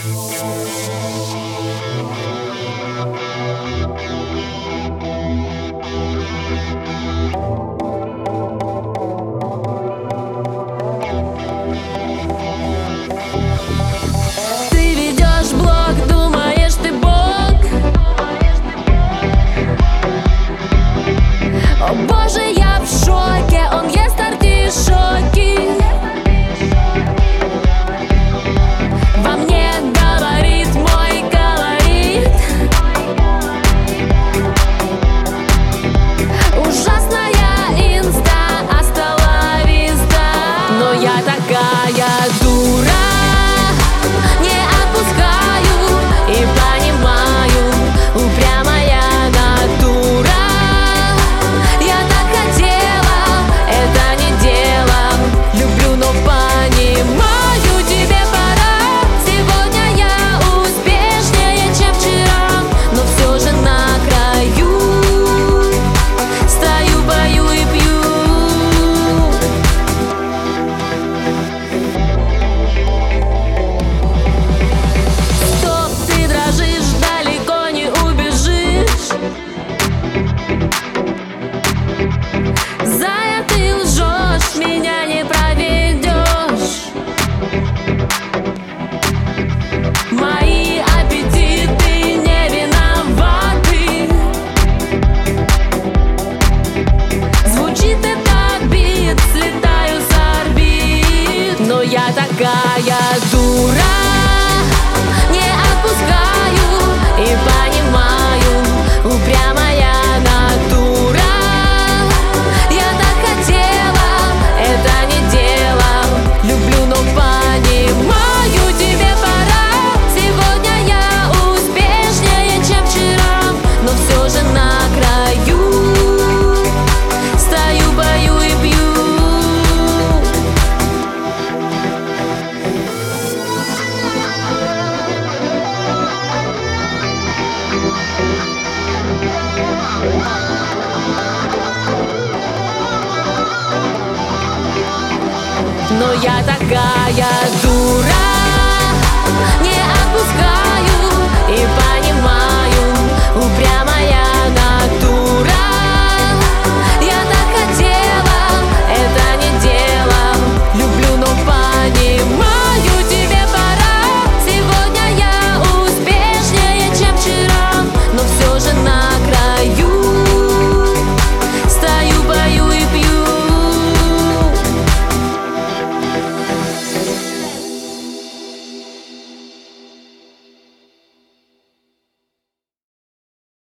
Ты ведешь блог, думаешь, ты бог? О боже, я в шоке, он ест артишоки. Во мне говорит мой колорит. Ужасная инста, hasta la vista. Но я такая дура, не отпускаю и понимаю, упрямая натура. Я так хотела, это не дело, люблю, но понимаю, тебе пора. Сегодня я успешнее, чем вчера, но все же на краю. Стою, пою и пью. Стоп, ты дрожишь, далеко не убежишь. Зая, ты лжешь, меня не проведешь. Мои аппетиты не виноваты. Звучит это бит, слетаю с орбит. Но я такая дура, не отпускаю и понимаю, упрямая натура. Я так хотела, это не дело, люблю, но понимаю, тебе пора. Сегодня я успешнее, чем вчера, но все же на краю. Стою, пою и пью. Но я такая